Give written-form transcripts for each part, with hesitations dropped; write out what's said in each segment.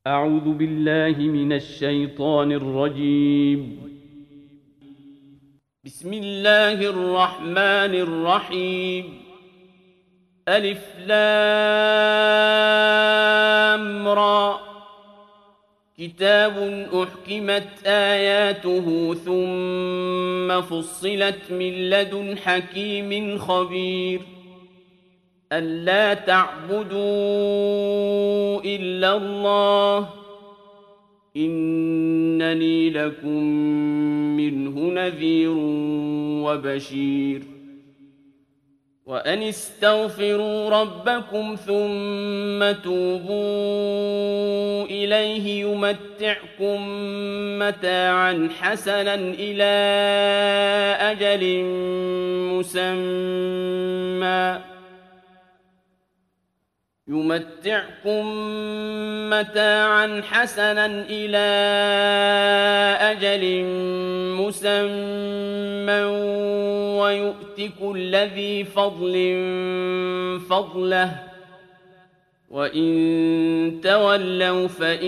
أعوذ بالله من الشيطان الرجيم. بسم الله الرحمن الرحيم. ألف لام را. كتاب أحكمت آياته ثم فصلت من لدن حكيم خبير. ألا تعبدوا إلا الله إنني لكم منه نذير وبشير. وأن استغفروا ربكم ثم توبوا إليه يمتعكم متاعا حسنا إلى أجل مسمى ويؤت كل ذي فضل فضله وإن تولوا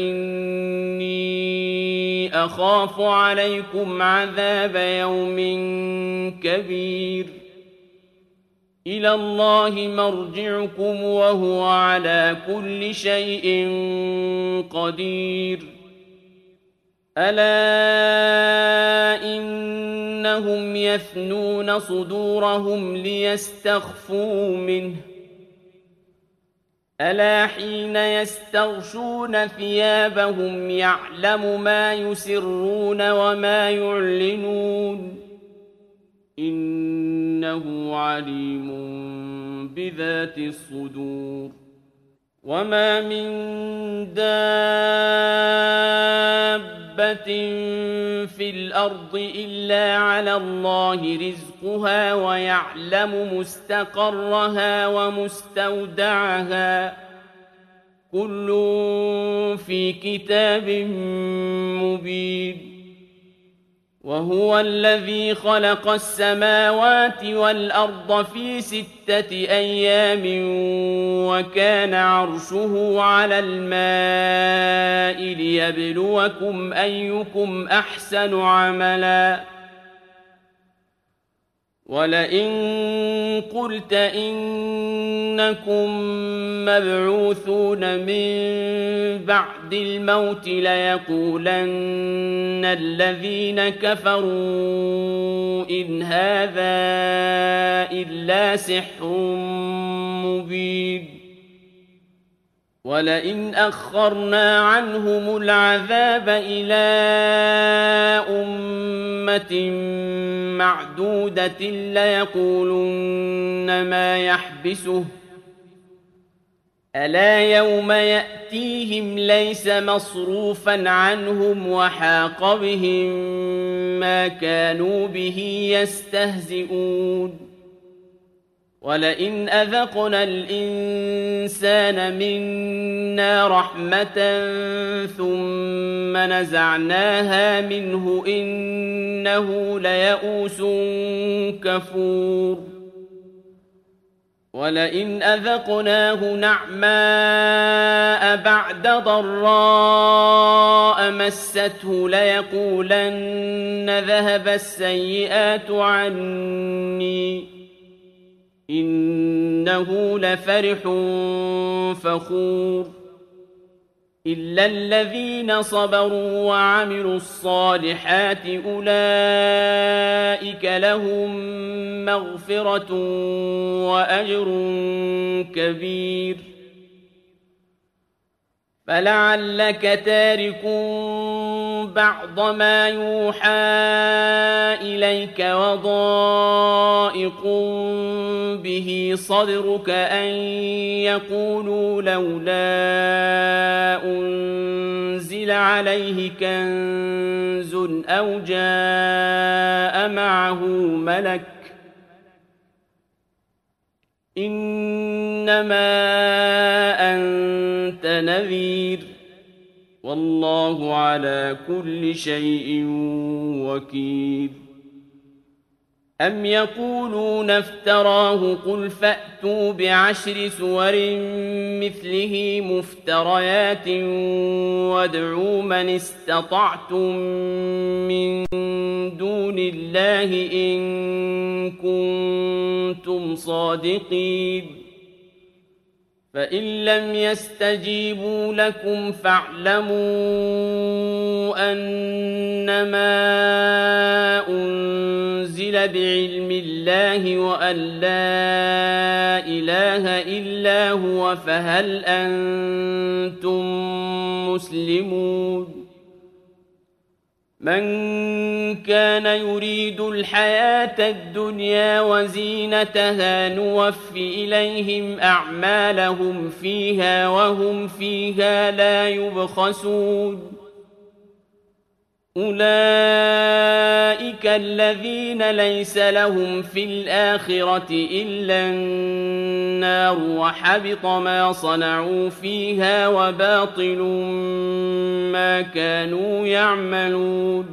فإني أخاف عليكم عذاب يوم كبير. إلى الله مرجعكم وهو على كل شيء قدير. ألا إنهم يثنون صدورهم ليستخفوا منه ألا حين يستغشون ثيابهم يعلم ما يسرون وما يعلنون إنه عليم بذات الصدور. وما من دابة في الأرض إلا على الله رزقها ويعلم مستقرها ومستودعها كل في كتاب مبين. وهو الذي خلق السماوات والأرض في 6 أيام وكان عرشه على الماء ليبلوكم أيكم أحسن عملا. ولئن قلت إنكم مبعوثون من بعد الموت ليقولن الذين كفروا إن هذا إلا سحر مبين. ولئن أخرنا عنهم العذاب إلى أمة معدودة ليقولن ما يحبسه ألا يوم يأتيهم ليس مصروفا عنهم وحاق بهم ما كانوا به يستهزئون. ولئن أذقنا الإنسان منا رحمة ثم نزعناها منه إنه ليئوس كفور. ولئن أذقناه نعماء بعد ضراء مسته ليقولن ذهب السيئات عني إنه لفرح فخور. إلا الذين صبروا وعملوا الصالحات أولئك لهم مغفرة وأجر كبير. فلعلك تارك بعض ما يوحى إليك وضائق به صدرك أن يقولوا لولا أنزل عليه كنز أو جاء معه ملك إنما أنت نذير والله على كل شيء وكيل. أم يقولون افتراه قل فأتوا بعشر سور مثله مفتريات وادعوا من استطعتم من دون الله إن كنتم صادقين فإن لم يستجيبوا لكم فاعلموا أنما أنزل بعلم الله وأن لا إله إلا هو فهل أنتم مسلمون من كان يريد الحياة الدنيا وزينتها نوف إليهم أعمالهم فيها وهم فيها لا يبخسون أولئك الذين ليس لهم في الآخرة إلا النار وحبط ما صنعوا فيها وباطل ما كانوا يعملون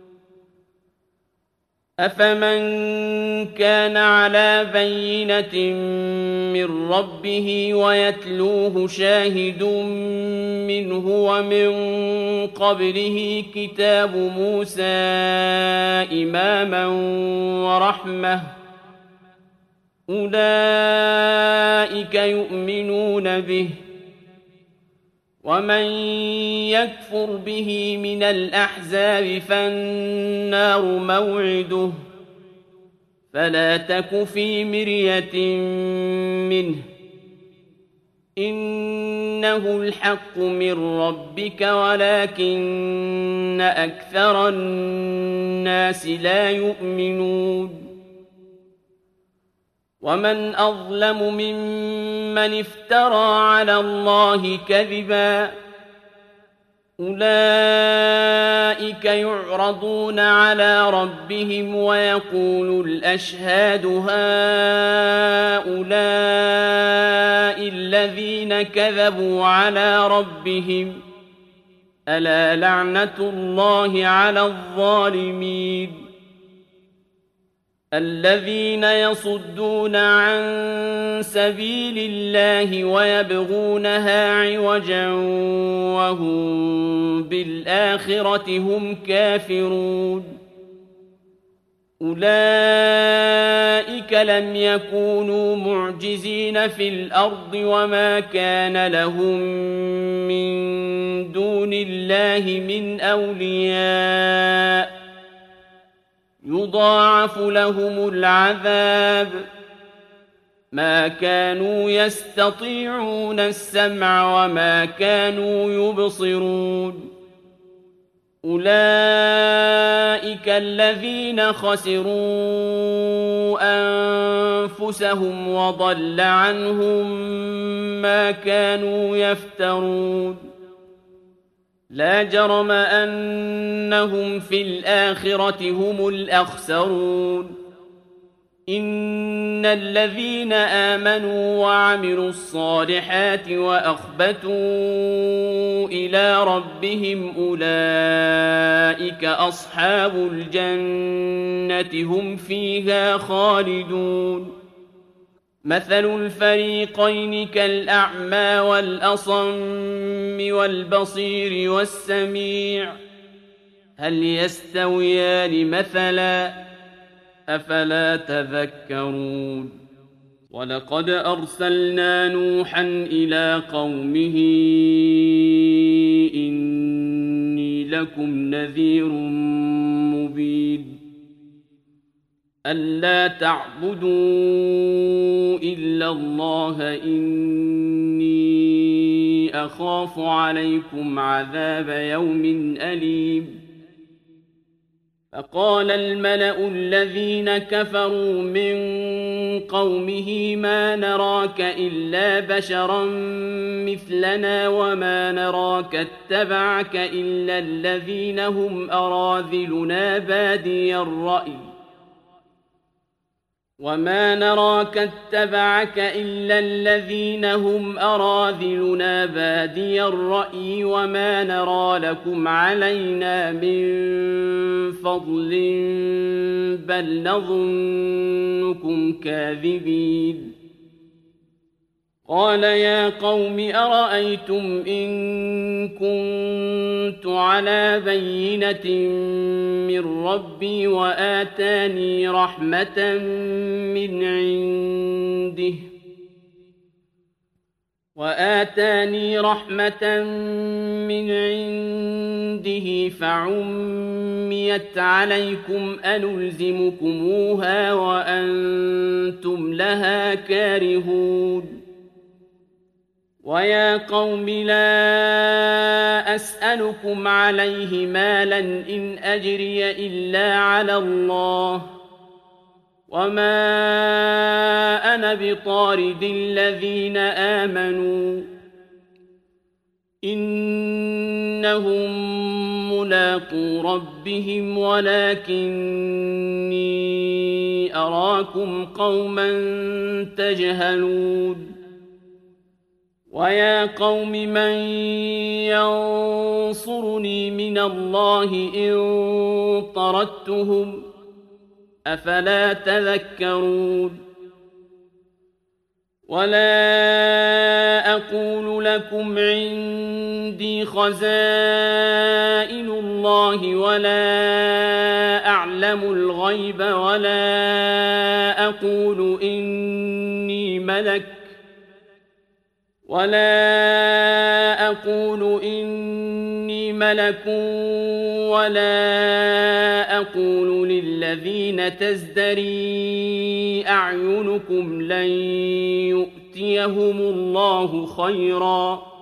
أفمن كان على بينة من ربه ويتلوه شاهد منه ومن قبله كتاب موسى إماما ورحمة أولئك يؤمنون به ومن يكفر به من الأحزاب فالنار موعده فلا تك في مرية منه إنه الحق من ربك ولكن أكثر الناس لا يؤمنون ومن أظلم ممن افترى على الله كذبا أولئك يعرضون على ربهم ويقول الأشهاد هؤلاء الذين كذبوا على ربهم ألا لعنة الله على الظالمين الذين يصدون عن سبيل الله ويبغونها عوجا وهم بالآخرة هم كافرون أولئك لم يكونوا معجزين في الأرض وما كان لهم من دون الله من أولياء يضاعف لهم العذاب ما كانوا يستطيعون السمع وما كانوا يبصرون أولئك الذين خسروا أنفسهم وضل عنهم ما كانوا يفترون لا جرم أنهم في الآخرة هم الأخسرون إن الذين آمنوا وعملوا الصالحات وأخبتوا إلى ربهم أولئك أصحاب الجنة هم فيها خالدون مثل الفريقين كالأعمى والأصم والبصير والسميع هل يستويان مثلا أفلا تذكرون ولقد أرسلنا نوحا إلى قومه إني لكم نذير مبين ألا تعبدوا إلا الله إني أخاف عليكم عذاب يوم أليم فقال الملأ الذين كفروا من قومه ما نراك إلا بشرا مثلنا وما نراك اتبعك إلا الذين هم أراذلنا بادي الرأي وما نراك اتبعك إلا الذين هم أراذلنا بادي الرأي وما نرى لكم علينا من فضل بل نظنكم كاذبين قال يا قوم أرأيتم إن كنت على بينة من ربي وآتاني رحمة من عنده فعميت عليكم أنلزمكموها وأنتم لها كارهون ويا قوم لا أسألكم عليه مالا إن أجري إلا على الله وما أنا بطارد الذين آمنوا إنهم ملاقو ربهم ولكني أراكم قوما تجهلون ويا قوم من ينصرني من الله إن طردتهم أفلا تذكرون ولا أقول لكم عندي خزائن الله ولا أعلم الغيب ولا أقول إني ملك ولا أقول للذين تزدري أعينكم لن يؤتيهم الله خيرا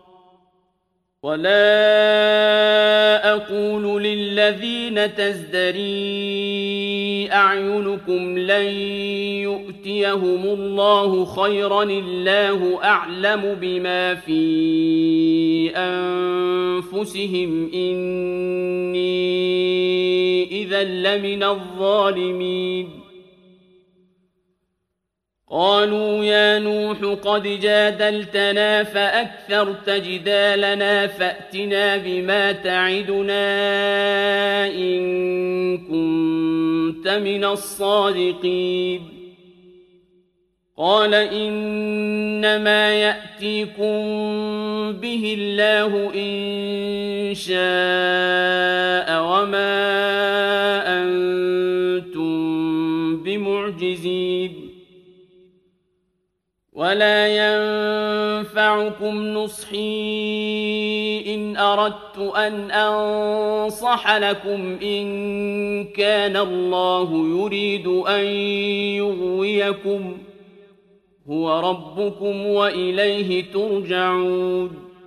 الله أعلم بما في أنفسهم إني إذا لمن الظالمين قالوا يا نوح قد جادلتنا فأكثرت جدالنا فأتنا بما تعدنا إن كنت من الصادقين قال إنما يأتيكم به الله إن شاء وما أنتم بمعجزين ولا ينفعكم نصحي إن أردت أن أنصح لكم إن كان الله يريد أن يغويكم هو ربكم وإليه ترجعون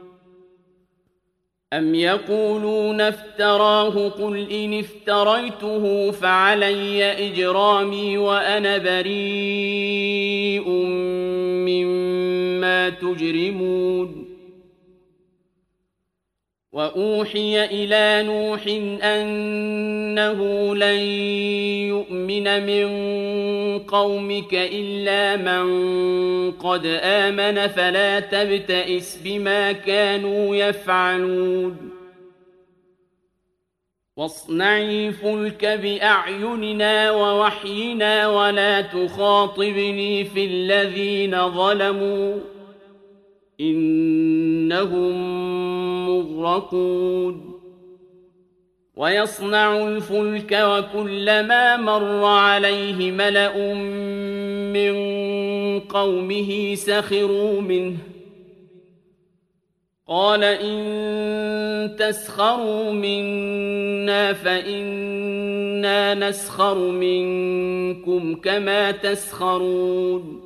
أم يقولون افتراه قل إن افتريته فعلي إجرامي وأنا بريء مما تجرمون وأوحي إلى نوح أنه لن يؤمن من قومك إلا من قد آمن فلا تبتئس بما كانوا يفعلون واصنعي الفلك بأعيننا ووحينا ولا تخاطبني في الذين ظلموا إنهم مغرقون ويصنع الفلك وكلما مر عليه ملأ من قومه سخروا منه قال إن تسخروا منا فإنا نسخر منكم كما تسخرون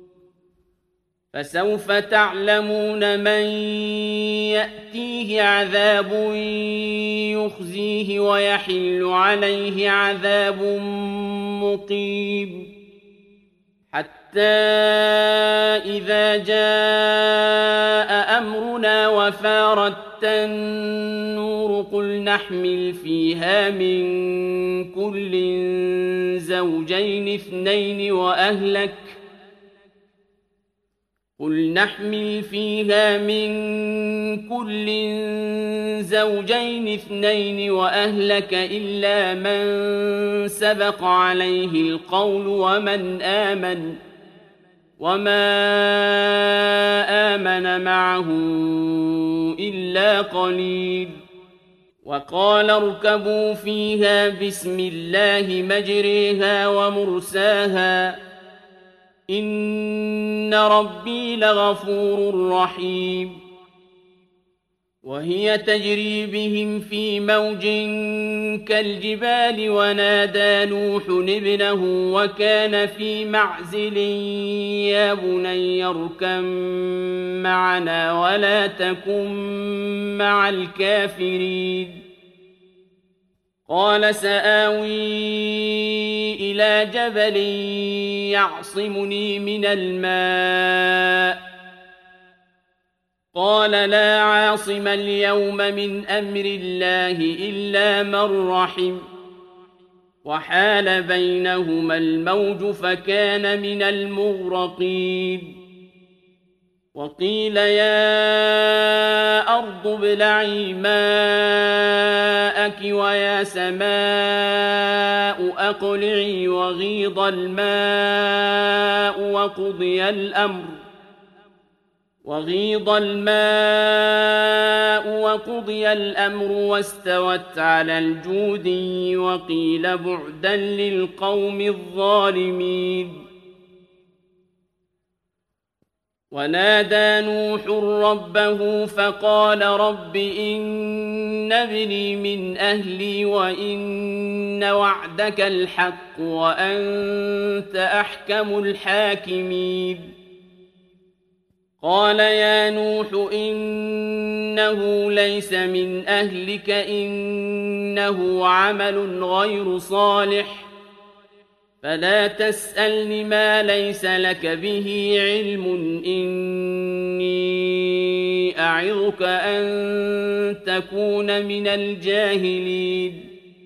فسوف تعلمون من يأتيه عذاب يخزيه ويحل عليه عذاب مقيم حتى إذا جاء أمرنا وفارت النور قل نحمل فيها من كل زوجين اثنين وأهلك إلا من سبق عليه القول وما آمن معه إلا قليل وقال اركبوا فيها بسم الله مجريها ومرساها إن ربي لغفور رحيم وهي تجري بهم في موج كالجبال ونادى نوح ابنه وكان في معزل يا بني اركب معنا ولا تكن مع الكافرين قال سآوي إلى جبل يعصمني من الماء قال لا عاصم اليوم من أمر الله إلا من رحم وحال بينهما الموج فكان من المغرقين وقيل يا أرض ابلعي ماءك ويا سماء أقلعي وغيض الماء وقضي الأمر واستوت على الجودي وقيل بعدا للقوم الظالمين ونادى نوح ربه فقال رب إن ابني من أهلي وإن وعدك الحق وأنت أحكم الحاكمين قال يا نوح إنه ليس من أهلك إنه عمل غير صالح فلا تسألني ما ليس لك به علم إني أعظك أن تكون من الجاهلين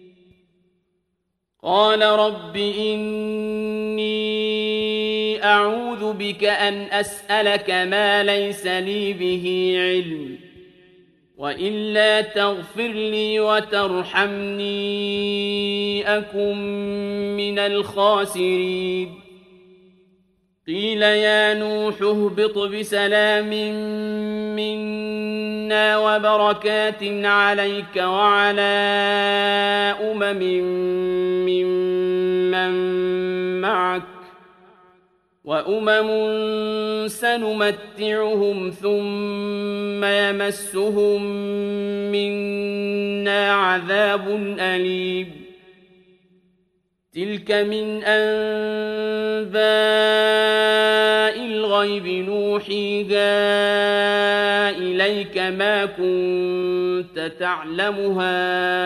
قال رب إني أعوذ بك أن أسألك ما ليس لي به علم وإلا تغفر لي وترحمني أكن من الخاسرين قيل يا نوح اهبط بسلام منا وبركات عليك وعلى ممن معك وأمم سنمتعهم ثم يمسهم منا عذاب أليم تلك من أنباء الغيب نوحيها إليك ما كنت تعلمها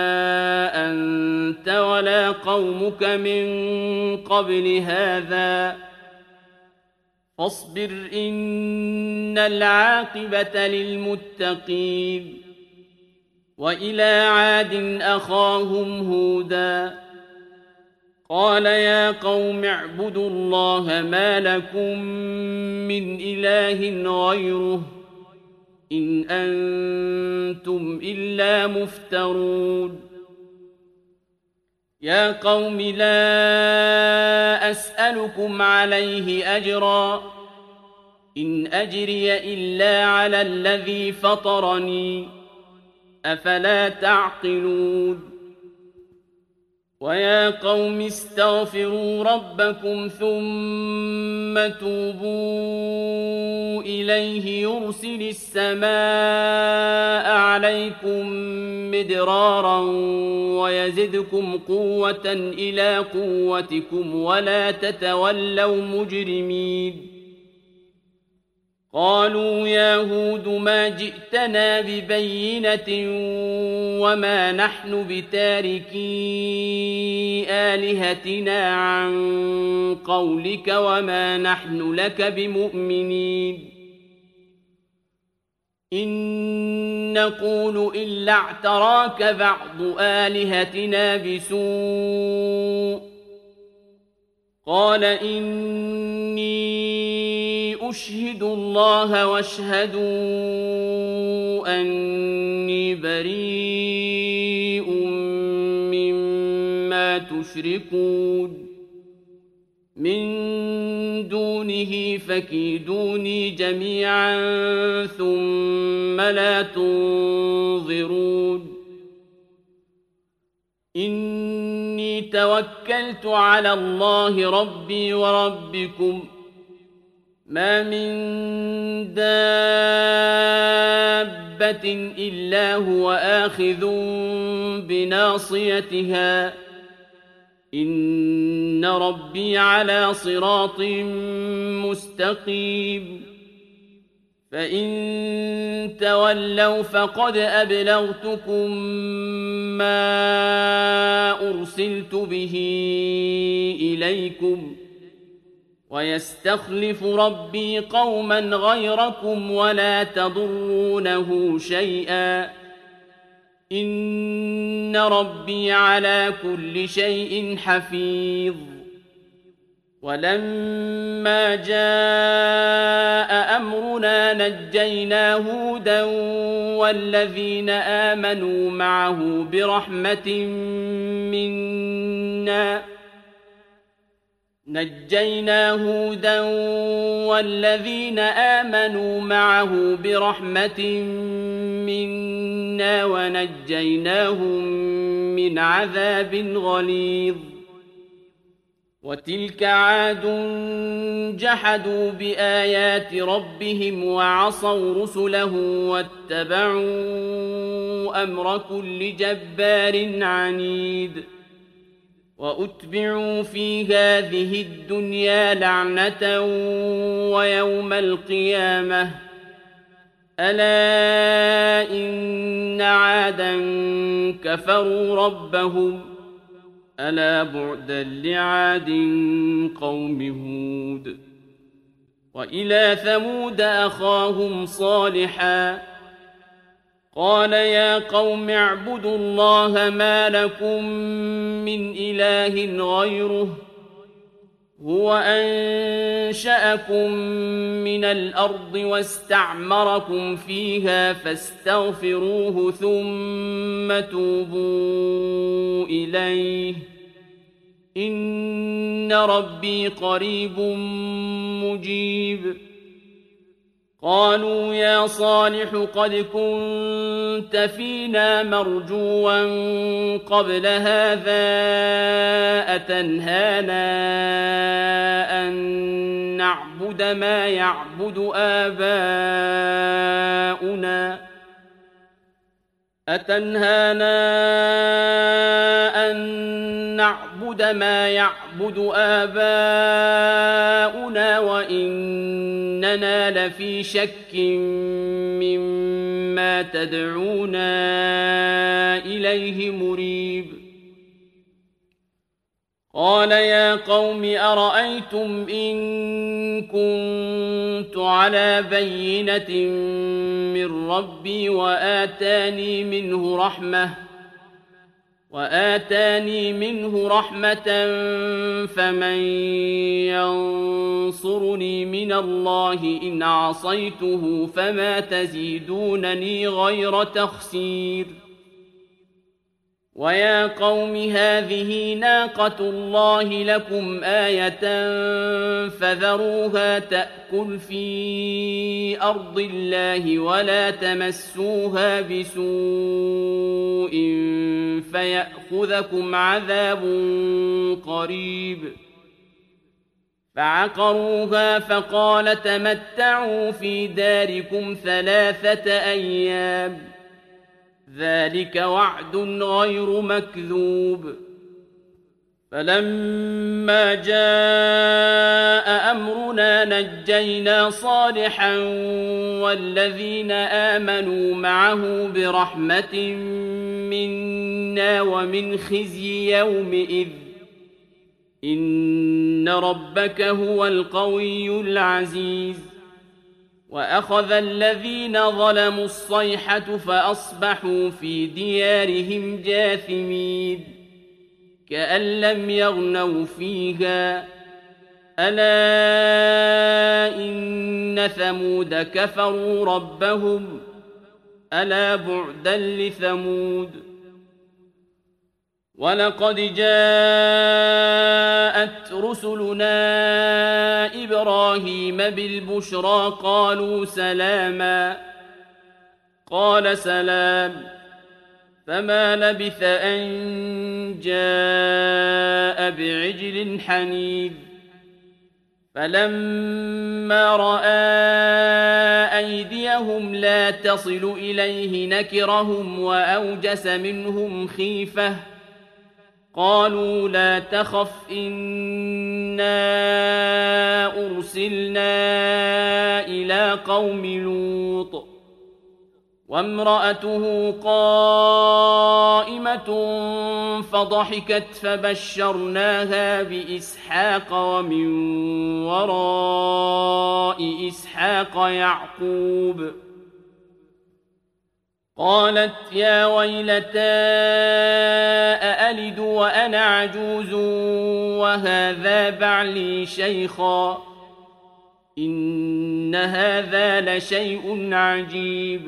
أنت ولا قومك من قبل هذا فاصبر إن العاقبة للمتقين وإلى عاد أخاهم هودا قال يا قوم اعبدوا الله ما لكم من إله غيره إن أنتم إلا مفترون يا قوم لا أسألكم عليه أجرا إن أجري إلا على الذي فطرني أفلا تعقلون ويا قوم استغفروا ربكم ثم توبوا إليه يرسل السماء عليكم مدرارا ويزدكم قوة إلى قوتكم ولا تتولوا مجرمين قالوا يا هود ما جئتنا ببينة وما نحن بتاركي آلهتنا عن قولك وما نحن لك بمؤمنين إن نقول إلا اعتراك بعض آلهتنا بسوء قال إني أشهد الله واشهدوا أني بريء مما تشركون من دونه فكيدوني جميعا ثم لا تنظرون إني توكلت على الله ربي وربكم ما من دابة إلا هو آخذ بناصيتها إن ربي على صراط مستقيم فإن تولوا فقد أبلغتكم ما أرسلت به إليكم ويستخلف ربي قوما غيركم ولا تضرونه شيئا إن ربي على كل شيء حفيظ ولما جاء أمرنا نجينا هودا والذين آمنوا معه برحمة منا ونجيناهم من عذاب غليظ وتلك عاد جحدوا بآيات ربهم وعصوا رسله واتبعوا أمر كل جبار عنيد وأتبعوا في هذه الدنيا لعنة ويوم القيامة ألا إن عادا كفروا ربهم ألا بعدا لعاد قوم هود وإلى ثمود أخاهم صالحا قال يا قوم اعبدوا الله ما لكم من إله غيره هو أنشأكم من الأرض واستعمركم فيها فاستغفروه ثم توبوا إليه إن ربي قريب مجيب قالوا يا صالح قد كنت فينا مرجوا قبل هذا أتنهانا أن نعبد ما يعبد آباؤنا وإننا لفي شك مما تدعونا إليه مريب قال يا قوم أرأيتم إن كنت على بينة من ربي وآتاني منه رحمة فمن ينصرني من الله إن عصيته فما تزيدونني غير تخسير ويا قوم هذه ناقة الله لكم آية فذروها تأكل في أرض الله ولا تمسوها بسوء فيأخذكم عذاب قريب فعقروها فقال تمتعوا في داركم 3 أيام ذلك وعد غير مكذوب فلما جاء أمرنا نجينا صالحا والذين آمنوا معه برحمة منا ومن خزي يومئذ إن ربك هو القوي العزيز وأخذ الذين ظلموا الصيحة فأصبحوا في ديارهم جاثمين كأن لم يغنوا فيها ألا إن ثمود كفروا ربهم ألا بعدا لثمود ولقد جاءت رسلنا إبراهيم بالبشرى قالوا سلاما قال سلام فما لبث أن جاء بعجل حنيذ فلما رأى أيديهم لا تصل إليه نكرهم وأوجس منهم خيفة قالوا لا تخف إنا أرسلنا إلى قوم لوط وامرأته قائمة فضحكت فبشرناها بإسحاق ومن وراء إسحاق يعقوب قالت يا ويلتى أألد وأنا عجوز وهذا بعلي شيخا إن هذا لشيء عجيب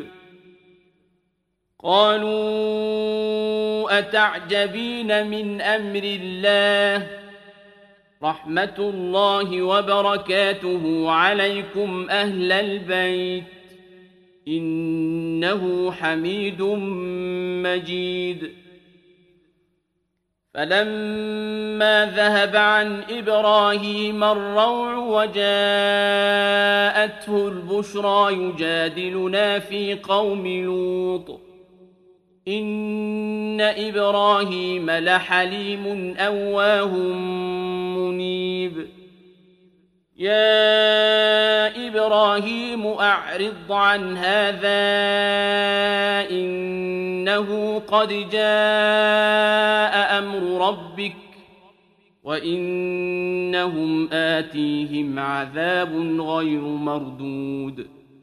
قالوا أتعجبين من أمر الله رحمة الله وبركاته عليكم أهل البيت إنه حميد مجيد فلما ذهب عن إبراهيم الروع وجاءته البشرى يجادلنا في قوم لوط إن إبراهيم لحليم أواه منيب يا إبراهيم أعرض عن هذا إنه قد جاء أمر ربك وإنهم آتيهم عذاب غير مردود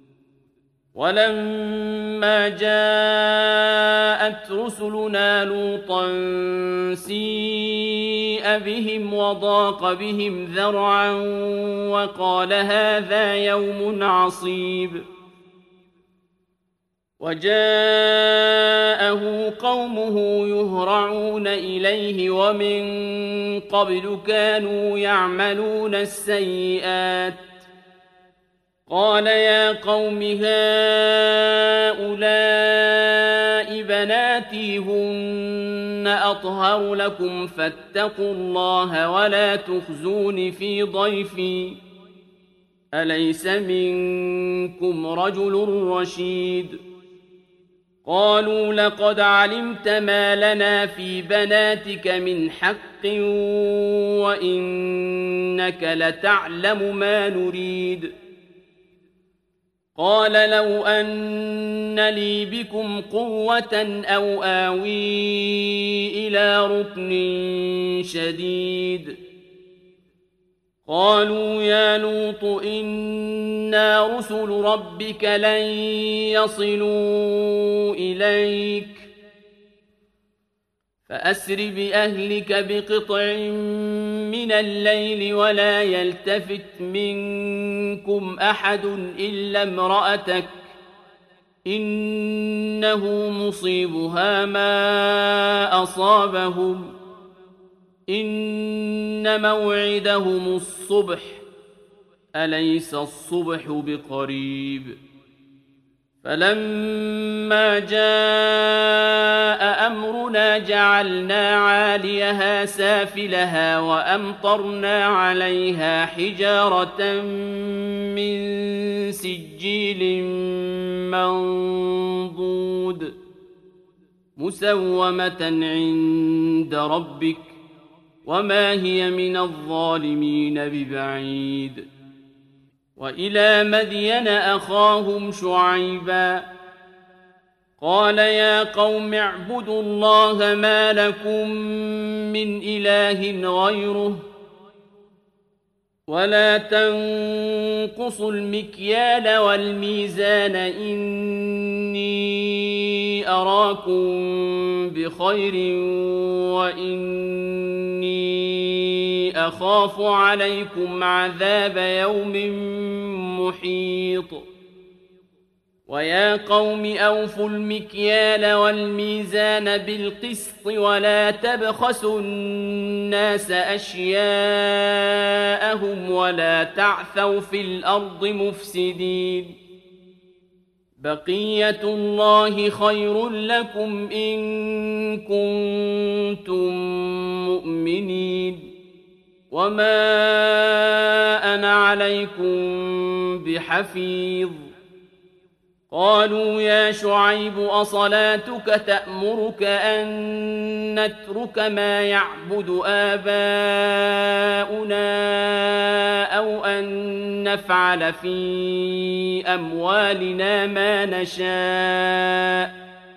ولما جاءت رسلنا لوطا سيء بهم وضاق بهم ذرعا وقال هذا يوم عصيب وجاءه قومه يهرعون إليه ومن قبل كانوا يعملون السيئات قال يا قوم هؤلاء بناتي هن أطهر لكم فاتقوا الله ولا تخزون في ضيفي أليس منكم رجل رشيد قالوا لقد علمت ما لنا في بناتك من حق وإنك لتعلم ما نريد قال لو أن لي بكم قوة أو آوي إلى ركن شديد قالوا يا لوط إنا رسل ربك لن يصلوا إليك فأسر بأهلك بقطع من الليل ولا يلتفت منكم أحد إلا امرأتك إنه مصيبها ما أصابهم إن موعدهم الصبح أليس الصبح بقريب فلما جاء أمرنا جعلنا عاليها سافلها وأمطرنا عليها حجارة من سجيل منضود مسومة عند ربك وما هي من الظالمين ببعيد. وإلى مدين أخاهم شعيبا قال يا قوم اعبدوا الله ما لكم من إله غيره ولا تنقصوا المكيال والميزان إني أراكم بخير وإني أخاف عليكم عذاب يوم محيط. ويا قوم أوفوا المكيال والميزان بالقسط ولا تبخسوا الناس أشياءهم ولا تعثوا في الأرض مفسدين. بقية الله خير لكم إن كنتم مؤمنين وما أنا عليكم بحفيظ. قالوا يا شعيب أصلاتك تأمرك أن نترك ما يعبد آباؤنا أو أن نفعل في أموالنا ما نشاء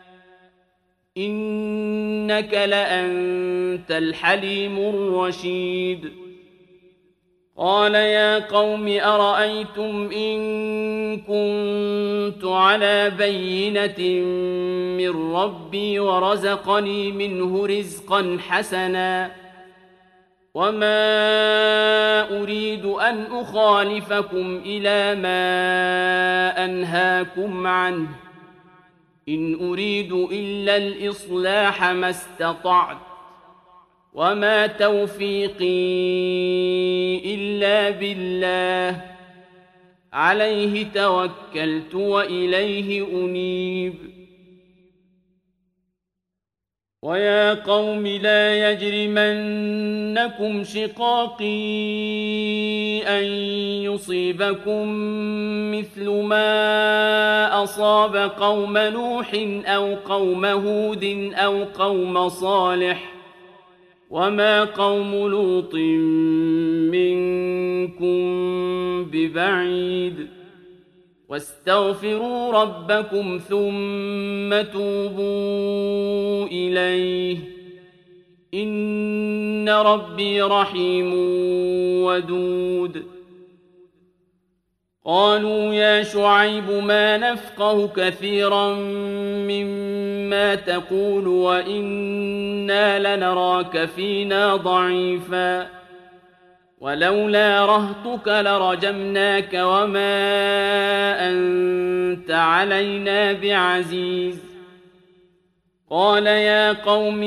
إنك لأنت الحليم الرشيد. قال يا قوم أرأيتم إن كنت على بينة من ربي ورزقني منه رزقا حسنا وما أريد أن أخالفكم إلى ما أنهاكم عنه إن أريد إلا الإصلاح ما استطعت وما توفيقي إلا بالله عليه توكلت وإليه أنيب. ويا قوم لا يجرمنكم شقاقي أن يصيبكم مثل ما أصاب قوم نوح أو قوم هود أو قوم صالح وما قوم لوط منكم ببعيد. واستغفروا ربكم ثم توبوا إليه إن ربي رحيم ودود. قالوا يا شعيب ما نفقه كثيرا مما تقول وإنا لنراك فينا ضعيفا ولولا رهطك لرجمناك وما أنت علينا بعزيز. قال يا قوم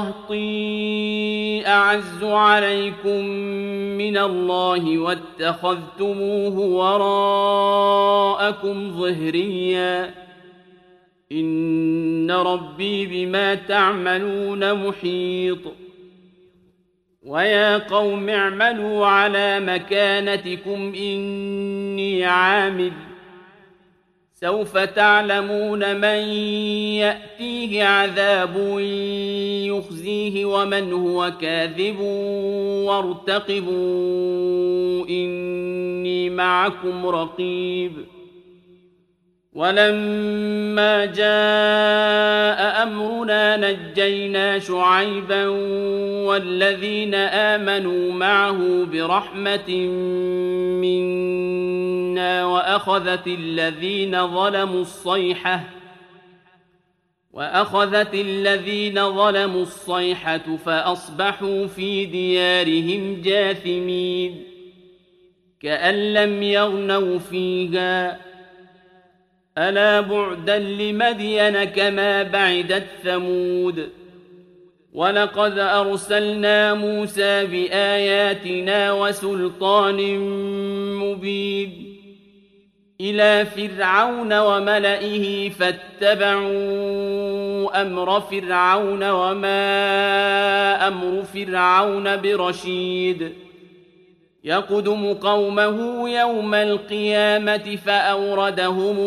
أرهطي أعز عليكم من الله واتخذتموه وراءكم ظهريا إن ربي بما تعملون محيط. ويا قوم اعملوا على مكانتكم إني عامل سوف تعلمون من يأتيه عذاب يخزيه ومن هو كاذب وارتقبوا إني معكم رقيب. ولما جاء أمرنا نجينا شعيبا والذين آمنوا معه برحمة منا وأخذت الذين ظلموا الصيحة فأصبحوا في ديارهم جاثمين كأن لم يغنوا فيها ألا بعدا لمدين كما بعدت ثمود. ولقد أرسلنا موسى بآياتنا وسلطان مبين إلى فرعون وملئه فاتبعوا أمر فرعون وما أمر فرعون برشيد. يقدم قومه يوم القيامة فأوردهم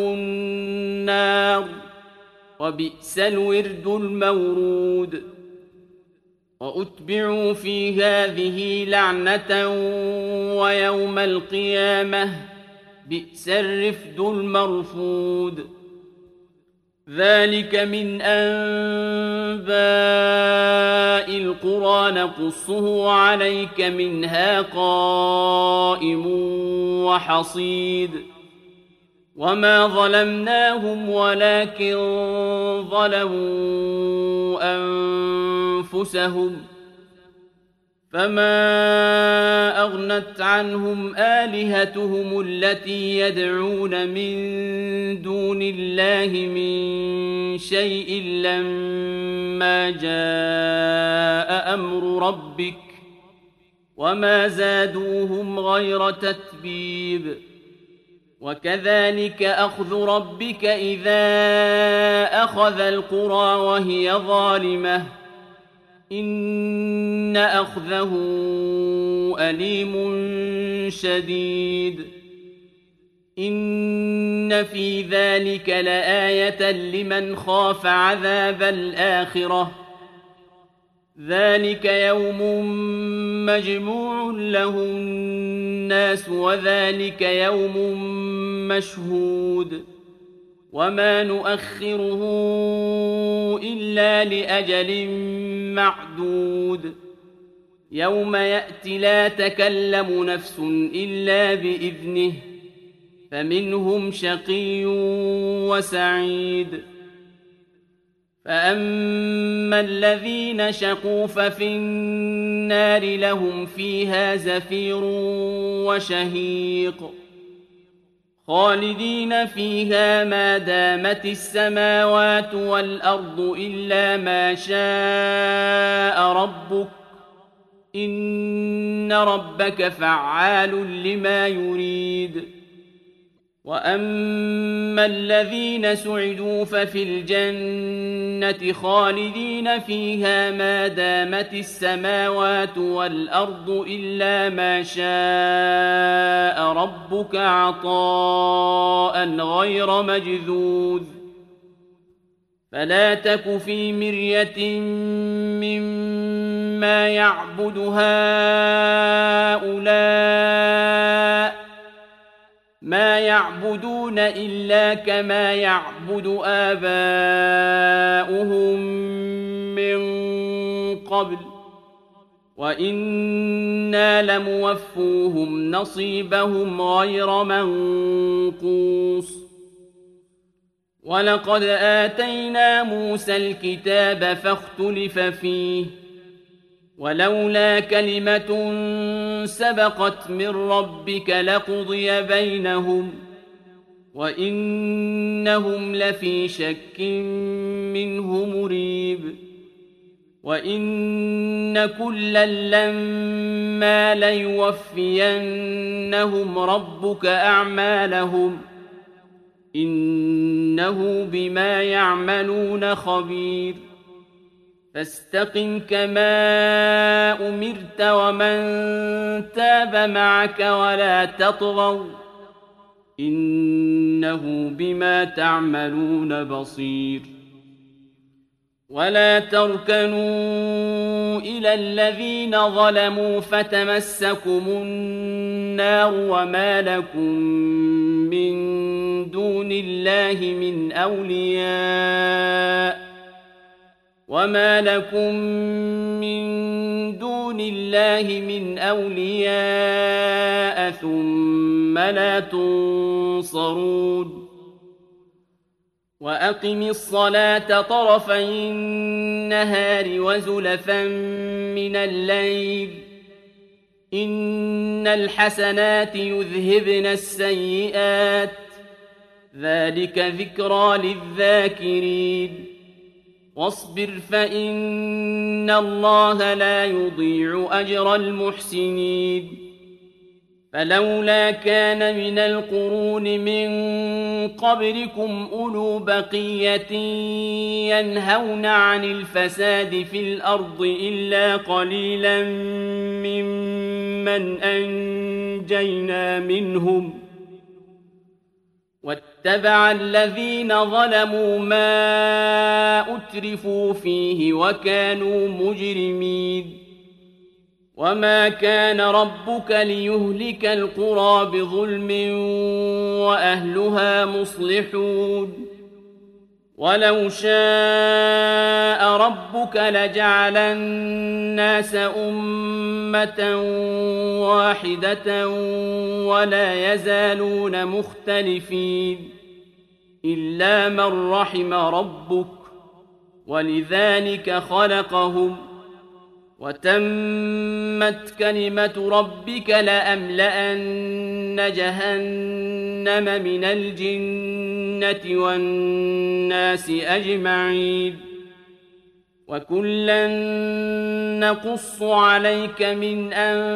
النار وبئس الورد المورود. وأتبعوا في هذه لعنة ويوم القيامة بئس الرفد المرفود ذلك من أنباء القرى نقصه عليك منها قائم وحصيد وما ظلمناهم ولكن ظلموا أنفسهم فما أغنت عنهم آلهتهم التي يدعون من دون الله من شيء لما جاء أمر ربك وما زادوهم غير تتبيب وكذلك أخذ ربك إذا أخذ القرى وهي ظالمة إن أخذه أليم شديد إن في ذلك لآية لمن خاف عذاب الآخرة ذلك يوم مجموع له الناس وذلك يوم مشهود وما نؤخره إلا لأجل معدود يوم يأتي لا تكلم نفس إلا بإذنه فمنهم شقي وسعيد فأما الذين شقوا ففي النار لهم فيها زفير وشهيق خالدين فيها ما دامت السماوات والأرض إلا ما شاء ربك إن ربك فعال لما يريد وأما الذين سعدوا ففي الجنة خالدين فيها ما دامت السماوات والأرض إلا ما شاء ربك عطاء غير مجذوذ فلا تك في مرية مما يعبد هؤلاء ما يعبدون إلا كما يعبد آباؤهم من قبل وإنا لموفوهم نصيبهم غير منقوص ولقد آتينا موسى الكتاب فاختلف فيه ولولا كلمة سبقت من ربك لقضي بينهم وإنهم لفي شك منه مريب وإن كلا لما ليوفينهم ربك أعمالهم إنه بما يعملون خبير فاستقم كما أمرت ومن تاب معك ولا تطغوا إنه بما تعملون بصير ولا تركنوا إلى الذين ظلموا فتمسكم النار وما لكم من دون الله من أولياء ثم لا تنصرون وأقم الصلاة طرفي النهار وزلفا من الليل إن الحسنات يذهبن السيئات ذلك ذكرى للذاكرين واصبر فإن الله لا يضيع أجر المحسنين فلولا كان من القرون من قبلكم أولو بقية ينهون عن الفساد في الأرض إلا قليلا ممن أنجينا منهم واتبع الذين ظلموا ما أترفوا فيه وكانوا مجرمين وما كان ربك ليهلك القرى بظلم وأهلها مصلحون ولو شاء ربك لجعل الناس أمة واحدة ولا يزالون مختلفين إلا من رحم ربك ولذلك خلقهم وتمت كلمة ربك لأملأن جهنم من الجنة والناس أجمعين وكلا نقص عليك من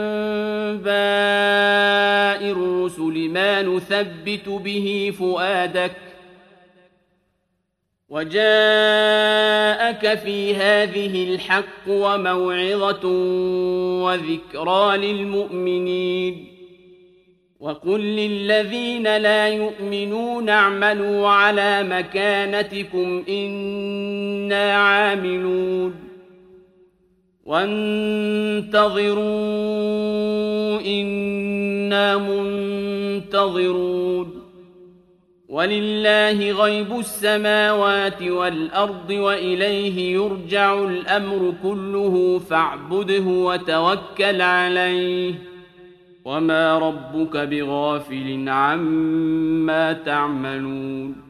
أنباء الرسل ما نثبت به فؤادك وجاءك في هذه الحق وموعظة وذكرى للمؤمنين وقل للذين لا يؤمنون اعملوا على مكانتكم إنا عاملون وانتظروا إنا منتظرون ولله غيب السماوات والأرض وإليه يرجع الأمر كله فاعبده وتوكل عليه وما ربك بغافل عما تعملون